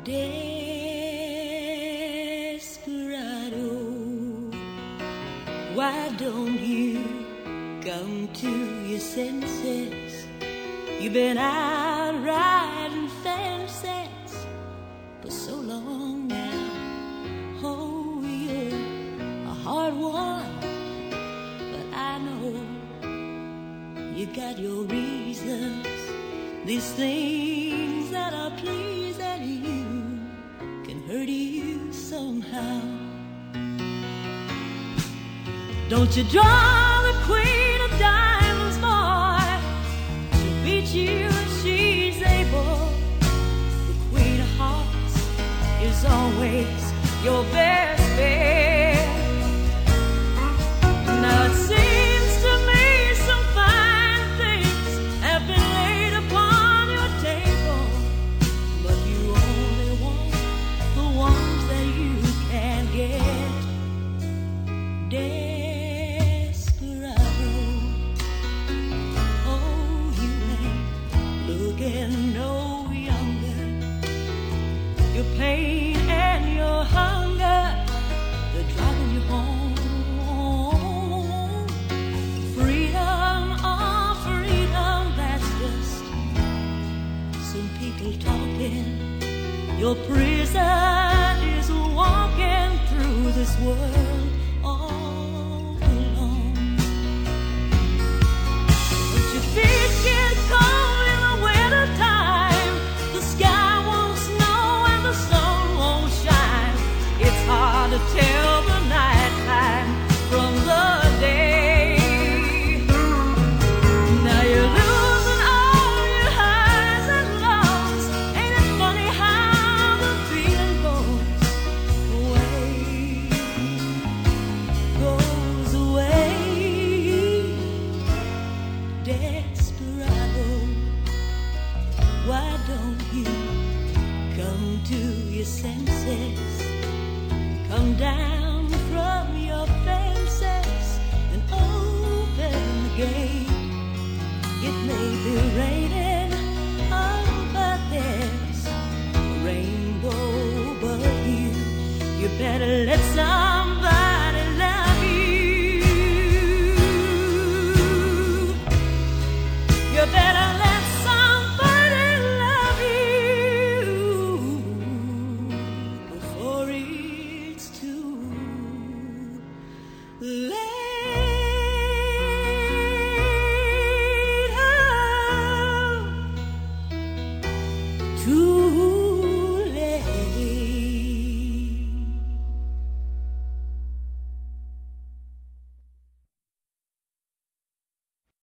Desperado, why don't you come to your senses? You've been out riding fences for so long now. Oh, you're a hard one, but I know you got your reasons. These things that are pleasing you can hurt you somehow. Don't you draw the queen of diamonds, boy. She'll beat you if she's able. The queen of hearts is always your best bet. Now it seems to me some fine things have been laid upon your table, but you only want the ones that you can get. Desperado, oh, you ain't looking no younger. Your pain and your hunger, they're driving you home. Freedom, oh freedom, that's just some people talking. Your prison is walking through this world all alone. But your feet get cold in the winter time. The sky won't snow and the sun won't shine. It's hard to tell the night time from the day. Now you're losing all your highs and lows. Ain't it funny how the feeling goes away? Goes away. Desperado, why don't you come to your senses? Come down from your fences and open the gate. It may be raining